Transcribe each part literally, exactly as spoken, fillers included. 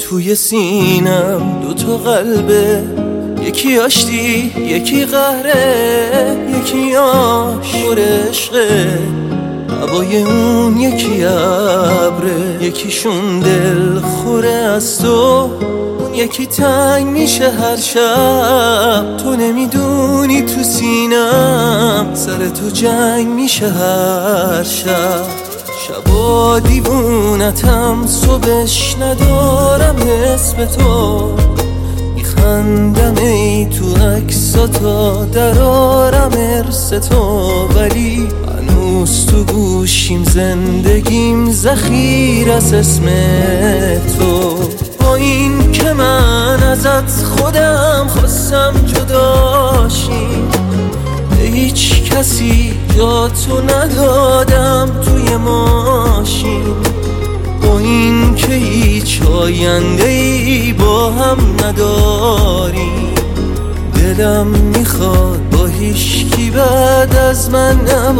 توی سینم دوتا قلبه، یکی آشتی یکی قهره، یکی آشور عشقه، هوای اون یکی ابره، یکیشون دل خوره از تو، اون یکی تنگ میشه هر شب. تو نمیدونی تو سینم سر تو جنگ میشه هر شب. شبا دیوونتم صبحش ندارم اسم تو، میخندم ای تو عکساتا درارم ارث تو، ولی هنوز تو گوشیم زندگیم ذخیر از اسم تو. با این که من ازت خودم خواستم جداشیم، به هیچ کسی جا تو ندادم توی ماشین. با این که هیچ آینده ای با هم نداریم، دلم میخواد با هیچکی بعد از من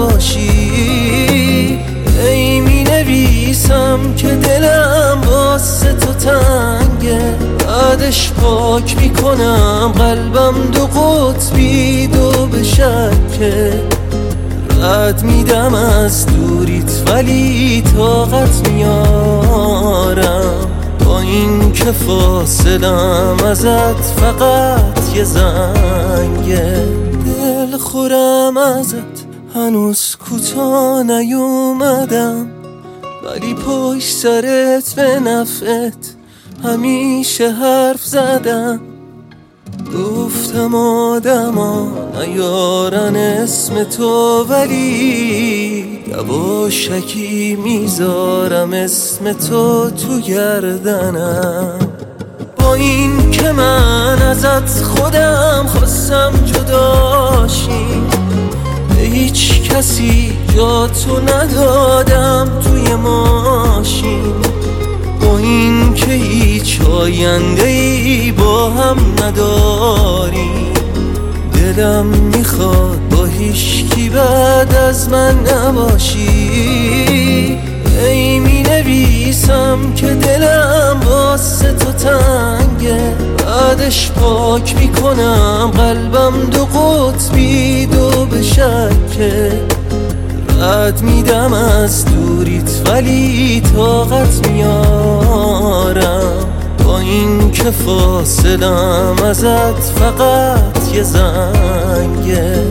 نباشی. ای می نویسم که دلم واسه تو تنگه، بعدش پاک میکنم قلبم دو قطبی دو به شکه. رد میدم از دوریت ولی طاقت میارم، با این که فاصلم ازت فقط یه زنگه. دل خورم ازت هنوز کوتا نیومدم، ولی پشت سرت به نفعت همیشه حرف زدم. گفتم آدما نیارن اسم تو، ولی یواشکی میذارم اسم تو تو گردنم. با این که من ازت خودم خواستم جداشیم، به هیچ کسی جا تو ندادم توی ماشین. با این که هیچ آینده ای با هم نداریم، دلم میخواد با هیچکی بعد از من نباشی. ای می نویسم که دلم واسه تو تنگه، بعدش پاک میکنم قلبم دو قطبی دو به شکه. رد میدم از دوریت ولی طاقت میارم، با این که فاصلم ازت فقط یه زنگه.